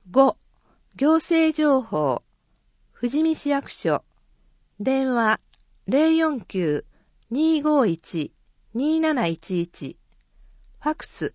5、行政情報、富士見市役所、電話049-251-2711、ファクス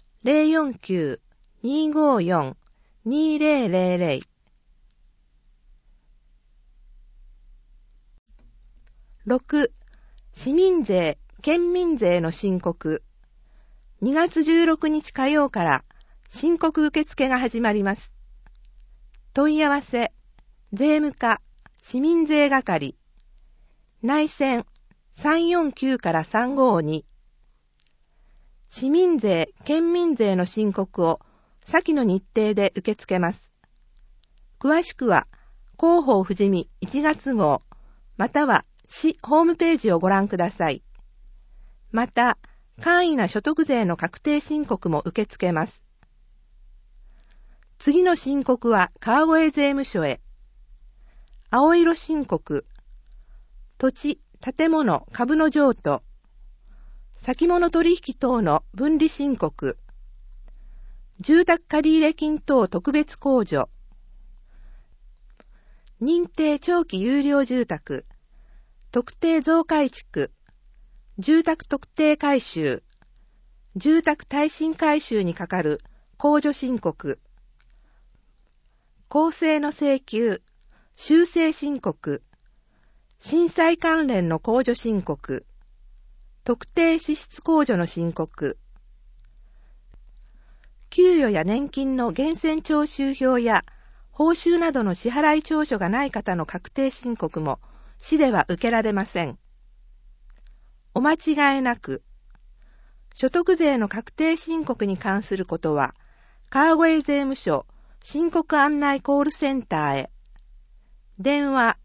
049-254-2000。6、市民税、県民税の申告。2月16日火曜から申告受付が始まります。問い合わせ、税務課、市民税係、内線349から352。市民税、県民税の申告を先の日程で受け付けます。詳しくは、広報富士見1月号、または市ホームページをご覧ください。また、簡易な所得税の確定申告も受け付けます。次の申告は川越税務署へ。青色申告、土地、建物、株の譲渡、先物取引等の分離申告、住宅借入金等特別控除、認定長期有料住宅、特定増改築、住宅特定改修、住宅耐震改修にかかる控除申告、公正の請求、修正申告、震災関連の控除申告、特定支出控除の申告、給与や年金の源泉徴収票や報酬などの支払い調書がない方の確定申告も市では受けられません。お間違いなく、所得税の確定申告に関することは、川越税務署申告案内コールセンターへ。電話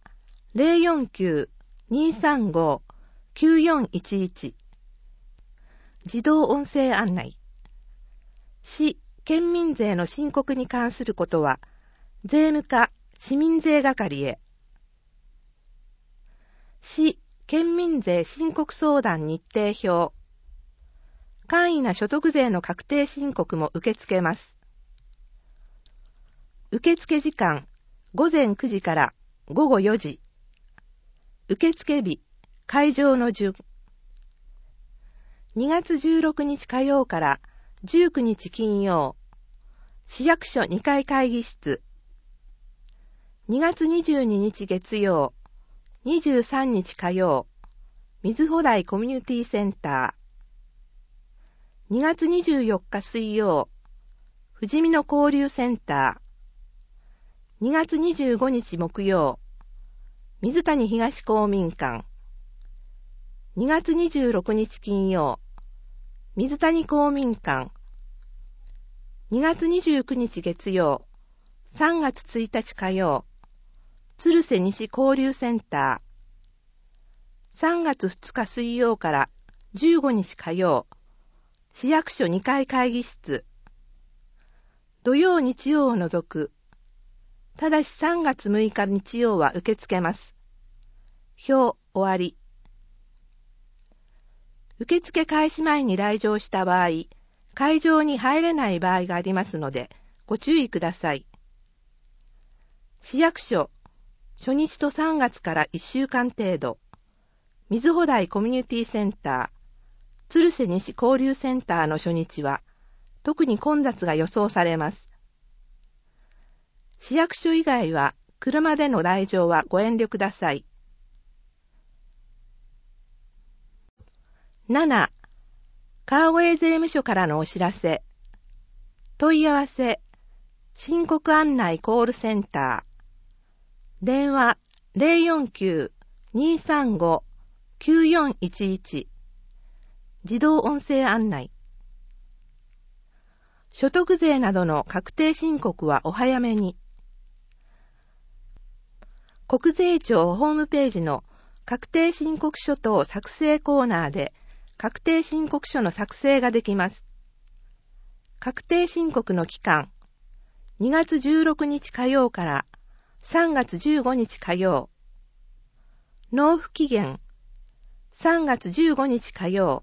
049-235-9411。自動音声案内。市、県民税の申告に関することは、税務課、市民税係へ。市、県民税申告相談日程表。簡易な所得税の確定申告も受け付けます。受付時間、午前9時から午後4時。受付日、会場の順。2月16日火曜から19日金曜。市役所2階会議室。2月22日月曜。23日火曜。水穂台コミュニティセンター。2月24日水曜。富士見の交流センター。2月25日木曜。水谷東公民館。2月26日金曜。水谷公民館。2月29日月曜。3月1日火曜。鶴瀬西交流センター。3月2日水曜から15日火曜。市役所2階会議室。土曜日曜を除く。ただし3月6日日曜は受け付けます。表終わり。受付開始前に来場した場合、会場に入れない場合がありますので、ご注意ください。市役所、初日と3月から1週間程度。水穂台コミュニティセンター、鶴瀬西交流センターの初日は、特に混雑が予想されます。市役所以外は車での来場はご遠慮ください。7. 川越税務署からのお知らせ。問い合わせ、申告案内コールセンター。電話049-235-9411。自動音声案内。所得税などの確定申告はお早めに。国税庁ホームページの確定申告書等作成コーナーで確定申告書の作成ができます。確定申告の期間、2月16日火曜から3月15日火曜。納付期限、3月15日火曜。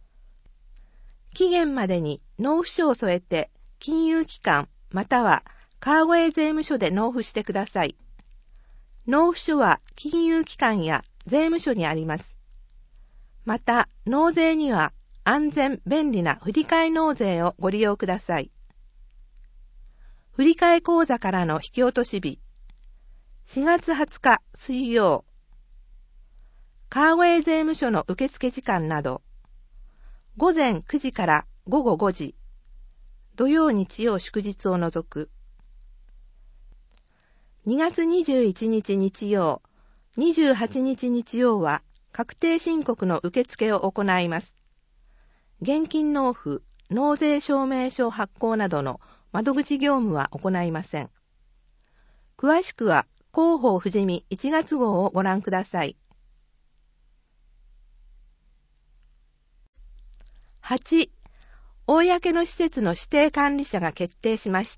期限までに納付書を添えて金融機関または川越税務署で納付してください。納付書は金融機関や税務署にあります。また、納税には安全・便利な振替納税をご利用ください。振替口座からの引き落とし日、4月20日水曜、川越税務署の受付時間など、午前9時から午後5時、土曜日曜祝日を除く。2月21日日曜、28日日曜は確定申告の受付を行います。現金納付、納税証明書発行などの窓口業務は行いません。詳しくは広報富士見1月号をご覧ください。8. 公の施設の指定管理者が決定しました。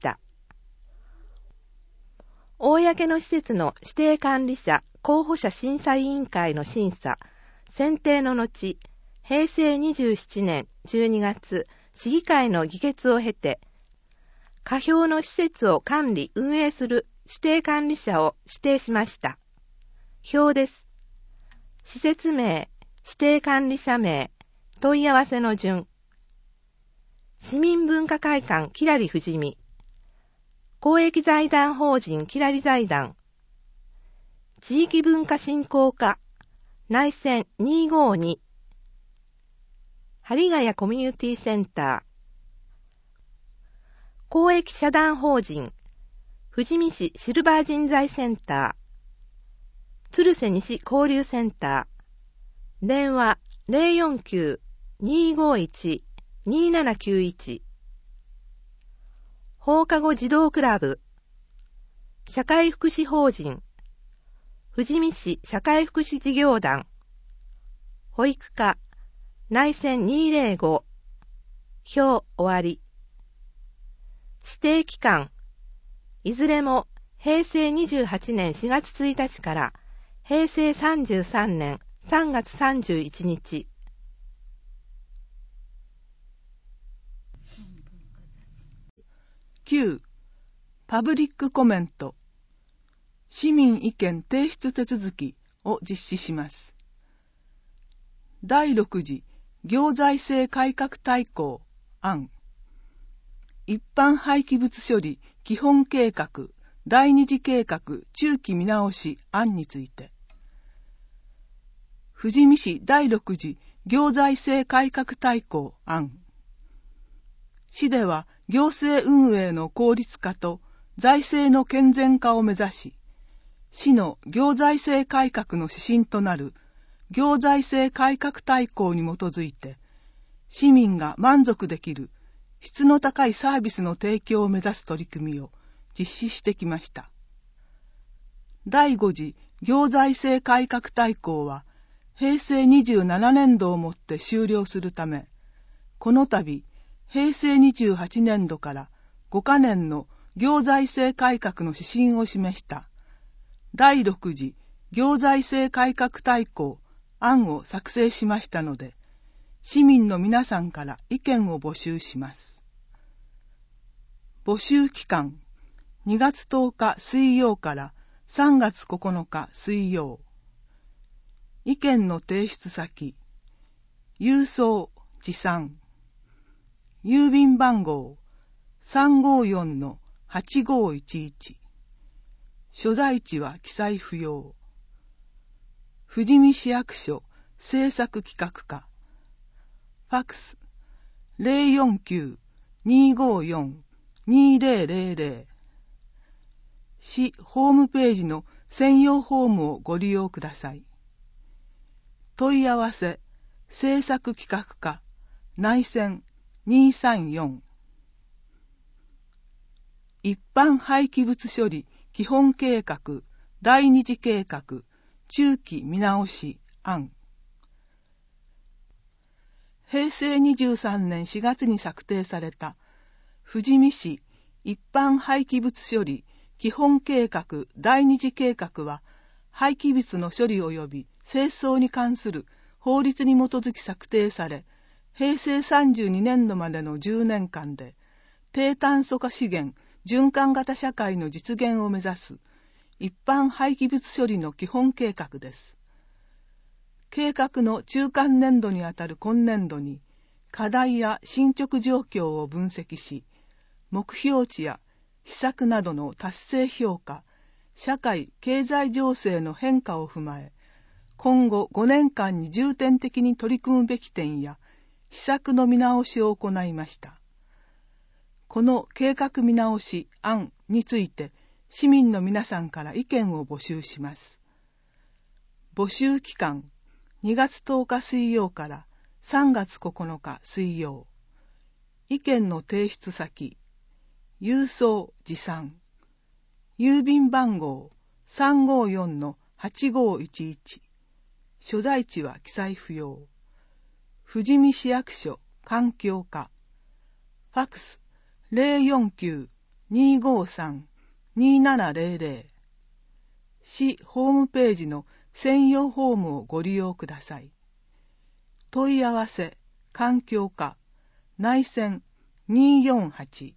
公の施設の指定管理者候補者審査委員会の審査、選定の後、平成27年12月、市議会の議決を経て、下表の施設を管理・運営する指定管理者を指定しました。表です。施設名、指定管理者名、問い合わせの順。市民文化会館きらり富士見。公益財団法人きらり財団。地域文化振興課、内線252。針ヶ谷コミュニティセンター。公益社団法人、富士見市シルバー人材センター。鶴瀬西交流センター。電話049-251-2791。放課後児童クラブ。社会福祉法人。富士見市社会福祉事業団。保育課。内線205。表終わり。指定期間。いずれも平成28年4月1日から平成33年3月31日。 9. パブリックコメント。市民意見提出手続きを実施します。第6次行財政改革大綱案。一般廃棄物処理基本計画第二次計画中期見直し案について、富士見市第6次行財政改革大綱案。市では行政運営の効率化と財政の健全化を目指し、市の行財政改革の指針となる行財政改革大綱に基づいて、市民が満足できる質の高いサービスの提供を目指す取り組みを実施してきました。第5次行財政改革大綱は平成27年度をもって終了するため、この度平成28年度から5カ年の行財政改革の指針を示した第6次行財政改革大綱案を作成しましたので、市民の皆さんから意見を募集します。募集期間2月10日水曜から3月9日水曜。意見の提出先、郵送持参。郵便番号 354-8511。所在地は記載不要。富士見市役所政策企画課。ファックス 049-254-2000。市ホームページの専用フォームをご利用ください。問い合わせ政策企画課内線234。一般廃棄物処理基本計画第二次計画中期見直し案。平成23年4月に策定された富士見市一般廃棄物処理基本計画第二次計画は、廃棄物の処理及び清掃に関する法律に基づき策定され、平成32年度までの10年間で低炭素化資源循環型社会の実現を目指す一般廃棄物処理の基本計画です。計画の中間年度にあたる今年度に課題や進捗状況を分析し、目標値や施策などの達成評価、社会・経済情勢の変化を踏まえ、今後5年間に重点的に取り組むべき点や施策の見直しを行いました。この計画見直し案について市民の皆さんから意見を募集します。募集期間2月10日水曜から3月9日水曜。意見の提出先、郵送持参。郵便番号 354-8511。所在地は記載不要。富士見市役所環境課。ファックス 049-253-2700。市ホームページの専用フォームをご利用ください。問い合わせ環境課内線248。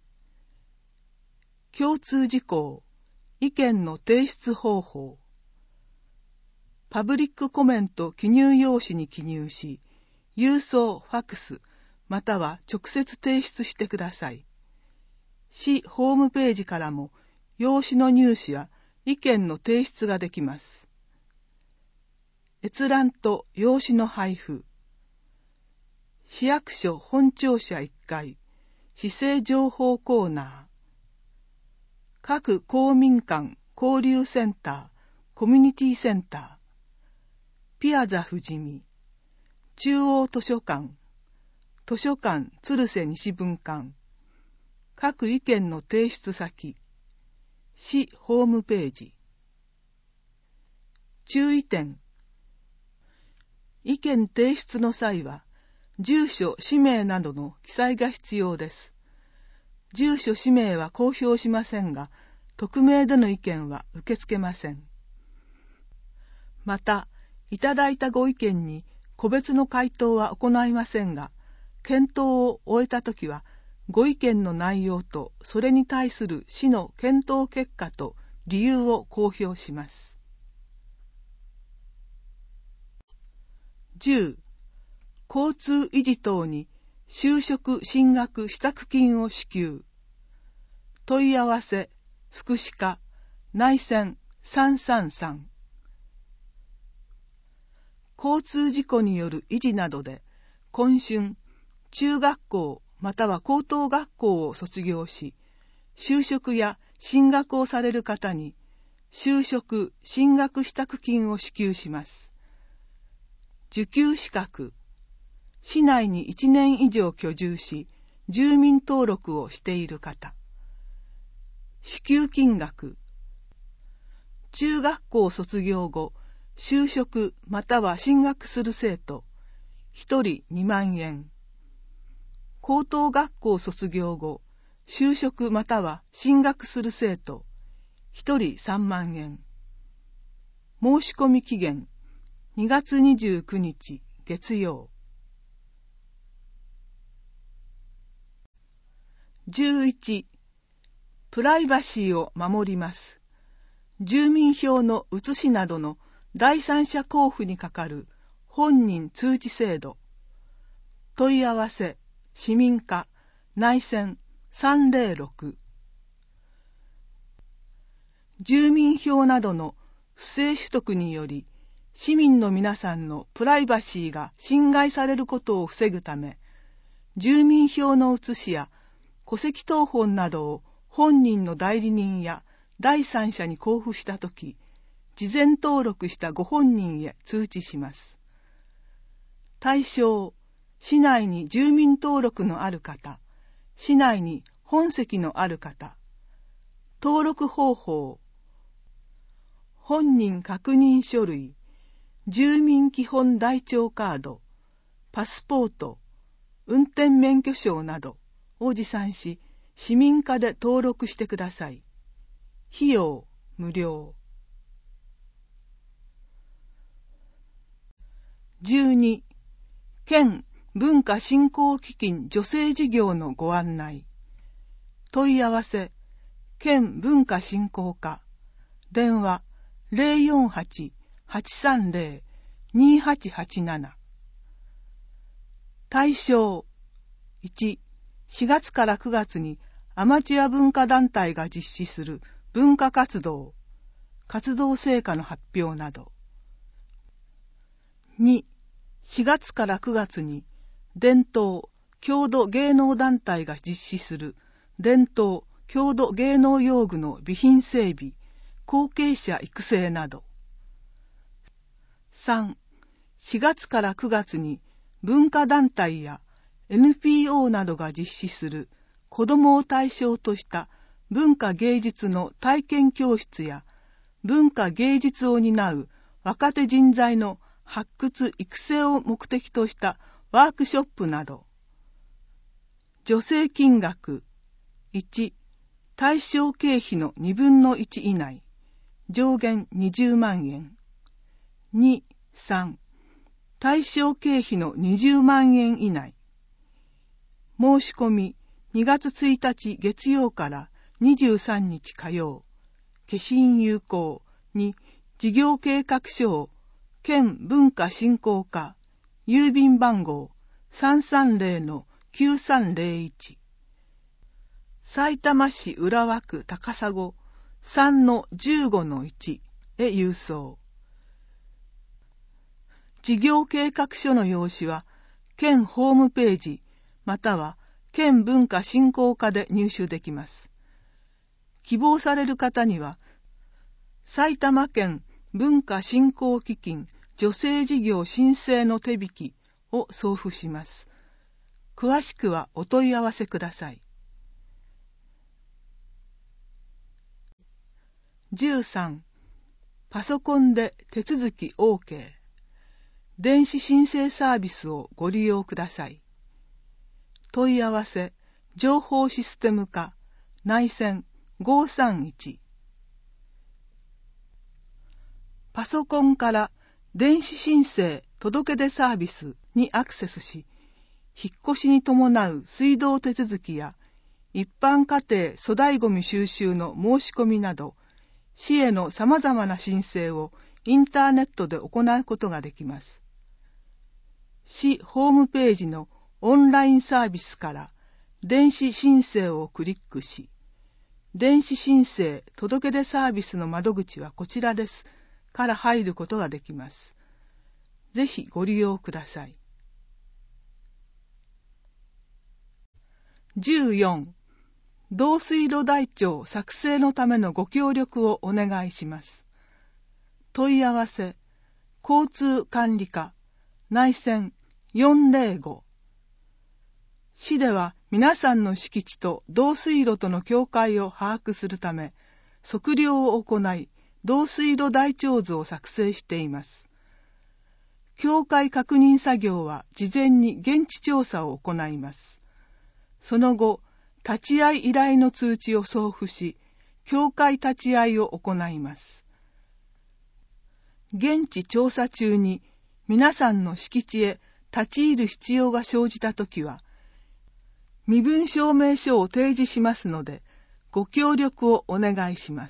共通事項意見の提出方法。パブリックコメント記入用紙に記入し、郵送ファックスまたは直接提出してください。市ホームページからも用紙の入手や意見の提出ができます。閲覧と用紙の配布。市役所本庁舎1階市政情報コーナー。各公民館交流センターコミュニティセンター。ピアザ富士見。中央図書館鶴瀬西分館。各意見の提出先。市ホームページ。注意点。意見提出の際は、住所、氏名などの記載が必要です。住所、氏名は公表しませんが、匿名での意見は受け付けません。また、いただいたご意見に個別の回答は行いませんが、検討を終えたときは、ご意見の内容とそれに対する市の検討結果と理由を公表します。10. 交通維持等に就職進学支度金を支給。問い合わせ福祉課内線333。交通事故による維持などで今春中学校または高等学校を卒業し、就職や進学をされる方に就職進学支度金を支給します。受給資格。市内に1年以上居住し、住民登録をしている方。支給金額。中学校卒業後、就職または進学する生徒、1人2万円。高等学校卒業後、就職または進学する生徒、1人3万円。申し込み期限、2月29日月曜。11. プライバシーを守ります。住民票の写しなどの第三者交付にかかる本人通知制度。問い合わせ市民課内線306。住民票などの不正取得により市民の皆さんのプライバシーが侵害されることを防ぐため、住民票の写しや戸籍謄本などを本人の代理人や第三者に交付したとき、事前登録したご本人へ通知します。対象、市内に住民登録のある方、市内に本籍のある方。登録方法、本人確認書類、住民基本台帳カード、パスポート、運転免許証などを持参し、市民課で登録してください。費用無料。12. 県文化振興基金助成事業のご案内。問い合わせ県文化振興課、電話 048-830-2887。対象1、4月から9月にアマチュア文化団体が実施する文化活動、活動成果の発表など。2、4月から9月に伝統、郷土芸能団体が実施する伝統、郷土芸能用具の備品整備、後継者育成など。3、4月から9月に文化団体や NPO などが実施する子どもを対象とした文化芸術の体験教室や文化芸術を担う若手人材の発掘育成を目的としたワークショップなど。助成金額1、対象経費の2分の1以内、上限20万円。2、3、対象経費の20万円以内。申し込み2月1日月曜から23日火曜。消印有効に事業計画書を県文化振興課郵便番号 330-9301 さいたま市浦和区高砂 3-15-1 へ郵送。事業計画書の用紙は県ホームページまたは県文化振興課で入手できます。希望される方には埼玉県文化振興基金助成事業申請の手引きを送付します。詳しくはお問い合わせください。13. パソコンで手続き OK。電子申請サービスをご利用ください。問い合わせ、情報システム課、内線531。パソコンから電子申請届出サービスにアクセスし、引っ越しに伴う水道手続きや一般家庭粗大ごみ収集の申し込みなど、市へのさまざまな申請をインターネットで行うことができます。市ホームページのオンラインサービスから電子申請をクリックし、電子申請届出サービスの窓口はこちらですから入ることができます。ぜひご利用ください。14. 導水路台帳作成のためのご協力をお願いします。問い合わせ、交通管理課、内線405。市では皆さんの敷地と導水路との境界を把握するため、測量を行い、導水路台帳図を作成しています。境界確認作業は事前に現地調査を行います。その後、立ち会い依頼の通知を送付し、境界立ち会いを行います。現地調査中に皆さんの敷地へ立ち入る必要が生じたときは、身分証明書を提示しますので、ご協力をお願いします。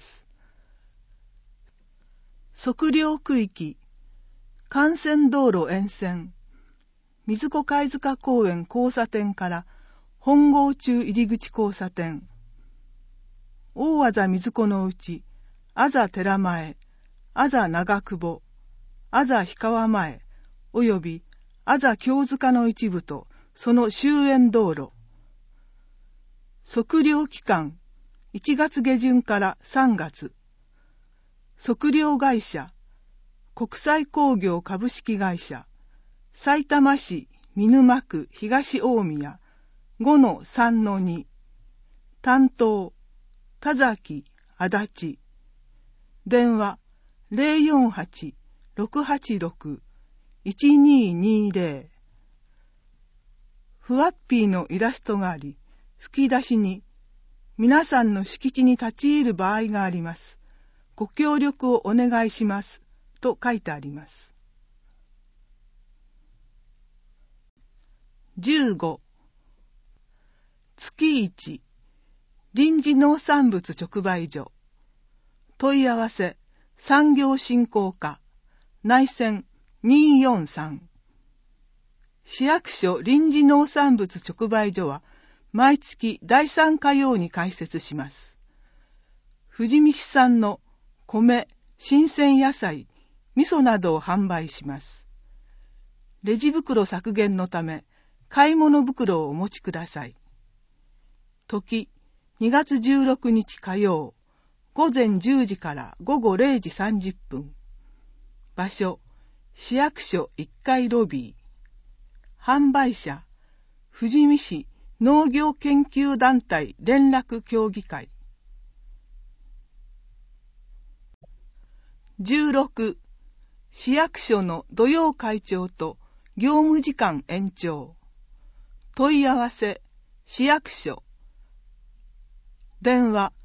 測量区域、幹線道路沿線、水子貝塚公園交差点から本郷中入口交差点、大字水子の内、あざ寺前、あざ長久保、あざ氷川前、およびあざ京塚の一部とその周縁道路。測量期間、1月下旬から3月。測量会社、国際工業株式会社、さいたま市見沼区東大宮 5-3-2。担当、田崎、足立。電話、048-686-1220。ふわっぴーのイラストがあり、吹き出しに、皆さんの敷地に立ち入る場合があります。ご協力をお願いします。と書いてあります。15. 月1 臨時農産物直売所。問い合わせ産業振興課内線243。市役所臨時農産物直売所は毎月第3火曜に開設します。富士見市産の米、新鮮野菜、味噌などを販売します。レジ袋削減のため買い物袋をお持ちください。時2月16日火曜午前10時から午後0時30分。場所市役所1階ロビー。販売者富士見市農業研究団体連絡協議会。16. 市役所の土曜会長と業務時間延長。問い合わせ市役所。電話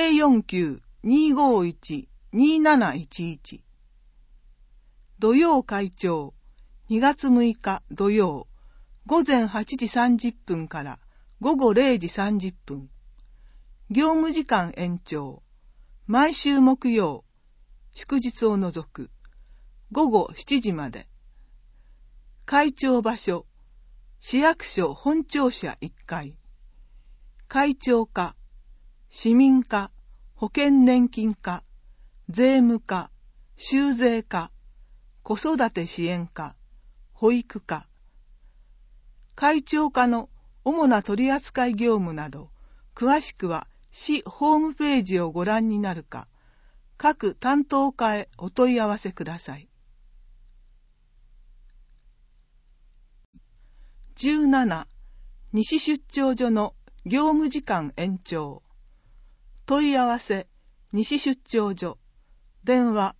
049-251-2711。土曜会長2月6日土曜午前8時30分から午後0時30分。業務時間延長。毎週木曜祝日を除く午後7時まで。会長場所市役所本庁舎1階。会長課市民課保険年金課税務課収税課子育て支援課保育課。会長課の主な取扱業務など詳しくは市ホームページをご覧になるか各担当課へお問い合わせください。17. 西出張所の業務時間延長。問い合わせ西出張所。電話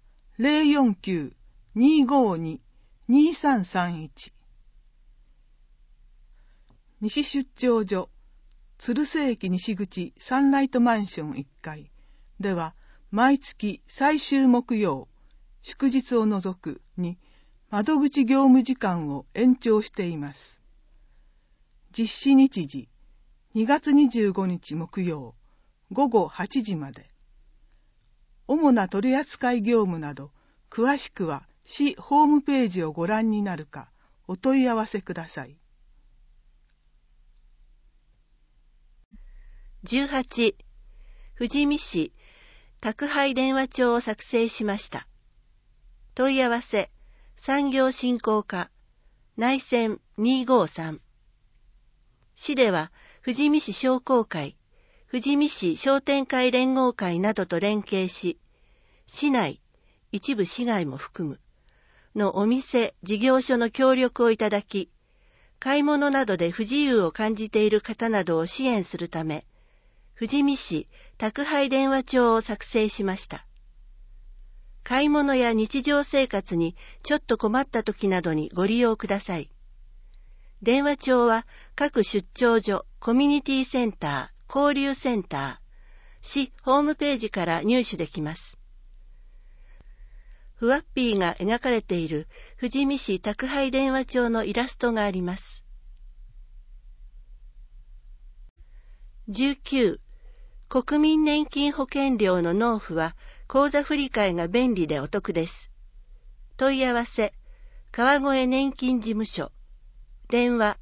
049-252-2331。西出張所鶴瀬駅西口サンライトマンション1階では毎月最終木曜祝日を除くに窓口業務時間を延長しています。実施日時2月25日木曜午後8時まで。主な取扱業務など詳しくは市ホームページをご覧になるかお問い合わせください。 18. 富士見市宅配電話帳を作成しました。問い合わせ産業振興課内線253。市では富士見市商工会、富士見市商店会連合会などと連携し、市内、一部市外も含むのお店、事業所の協力をいただき、買い物などで不自由を感じている方などを支援するため、富士見市宅配電話帳を作成しました。買い物や日常生活にちょっと困った時などにご利用ください。電話帳は各出張所、コミュニティセンター、交流センター、市ホームページから入手できます。フワッピーが描かれている富士見市宅配電話帳のイラストがあります。19. 国民年金保険料の納付は口座振替が便利でお得です。問い合わせ川越年金事務所。電話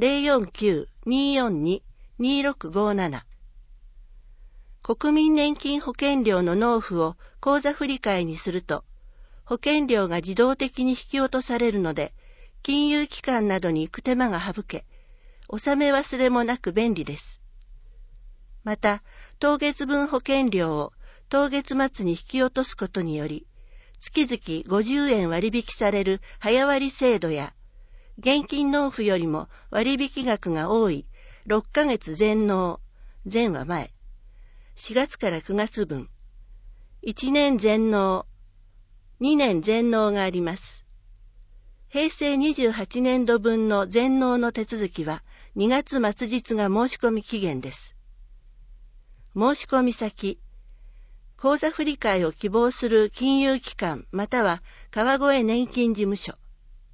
049-242-2657。国民年金保険料の納付を口座振替にすると、保険料が自動的に引き落とされるので、金融機関などに行く手間が省け、納め忘れもなく便利です。また、当月分保険料を当月末に引き落とすことにより、月々50円割引される早割制度や、現金納付よりも割引額が多い6ヶ月全納、全は前、4月から9月分、1年全納、2年全納があります。平成28年度分の全納の手続きは2月末日が申し込み期限です。申し込み先、口座振替を希望する金融機関または川越年金事務所。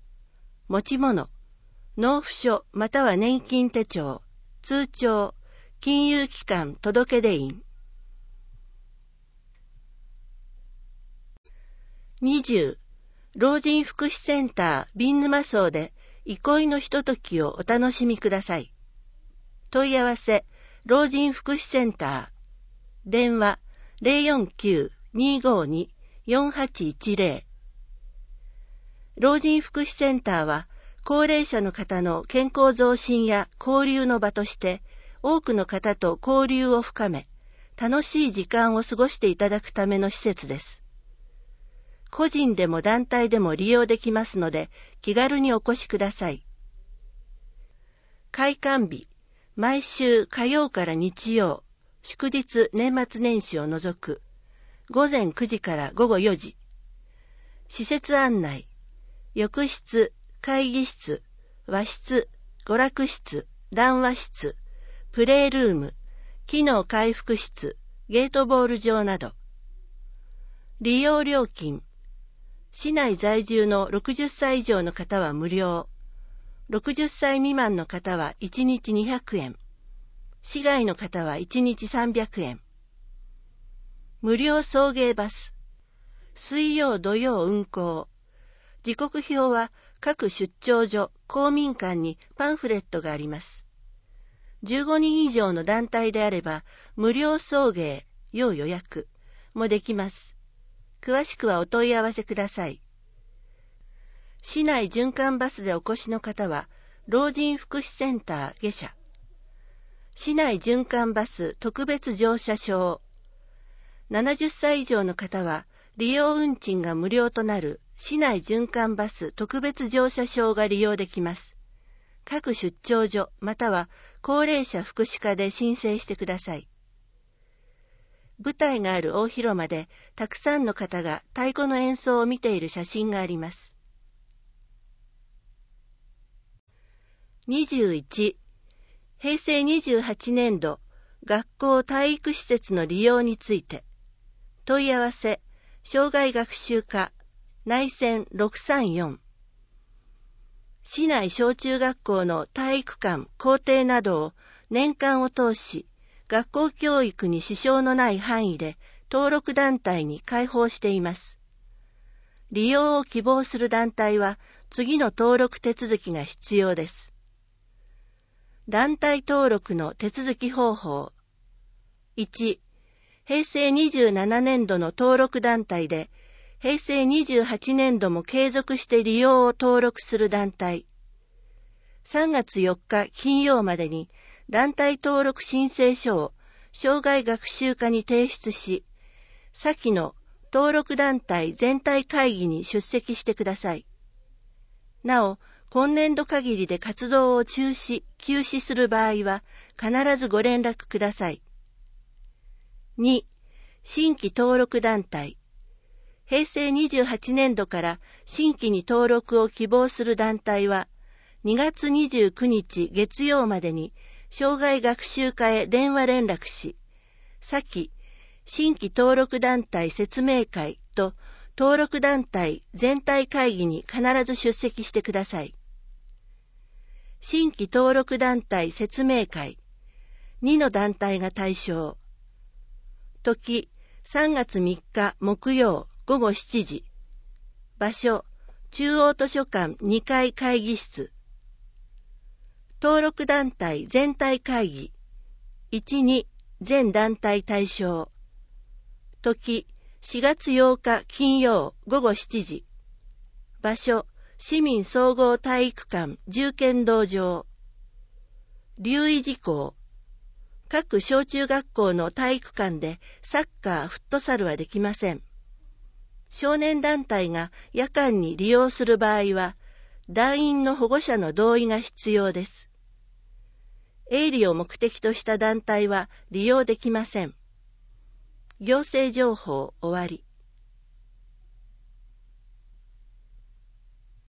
持ち物、納付書または年金手帳、通帳、 金融機関届出印。20、老人福祉センタービンヌマ荘で憩いのひとときをお楽しみください。問い合わせ、老人福祉センター。電話、049-252-4810。老人福祉センターは、高齢者の方の健康増進や交流の場として、多くの方と交流を深め、楽しい時間を過ごしていただくための施設です。個人でも団体でも利用できますので、気軽にお越しください。開館日、毎週火曜から日曜、祝日年末年始を除く、午前9時から午後4時。施設案内、浴室、会議室、和室、娯楽室、談話室、プレイルーム、機能回復室、ゲートボール場など。利用料金、市内在住の60歳以上の方は無料。60歳未満の方は1日200円。市外の方は1日300円。無料送迎バス。水曜土曜運行。時刻表は各出張所、公民館にパンフレットがあります。15人以上の団体であれば、無料送迎、要予約もできます。詳しくはお問い合わせください。市内循環バスでお越しの方は、老人福祉センター下車。市内循環バス特別乗車証。70歳以上の方は、利用運賃が無料となる市内循環バス特別乗車証が利用できます。各出張所または高齢者福祉課で申請してください。舞台がある大広間でたくさんの方が太鼓の演奏を見ている写真があります。21、平成28年度学校体育施設の利用について。問い合わせ、障害学習課、内線634。市内小中学校の体育館、校庭などを年間を通し、学校教育に支障のない範囲で登録団体に開放しています。利用を希望する団体は次の登録手続きが必要です。団体登録の手続き方法。1、平成27年度の登録団体で、平成28年度も継続して利用を登録する団体。3月4日金曜までに団体登録申請書を障害学習課に提出し、先の登録団体全体会議に出席してください。なお、今年度限りで活動を中止、休止する場合は必ずご連絡ください。2、新規登録団体。平成28年度から新規に登録を希望する団体は、2月29日月曜までに障害学習課へ電話連絡し、先、新規登録団体説明会と登録団体全体会議に必ず出席してください。新規登録団体説明会、2の団体が対象。時、3月3日木曜午後7時。場所、中央図書館2階会議室。登録団体全体会議。1、2、全団体対象。時、4月8日金曜午後7時。場所、市民総合体育館重剣道場。留意事項。各小中学校の体育館でサッカー、フットサルはできません。少年団体が夜間に利用する場合は、団員の保護者の同意が必要です。営利を目的とした団体は利用できません。行政情報終わり。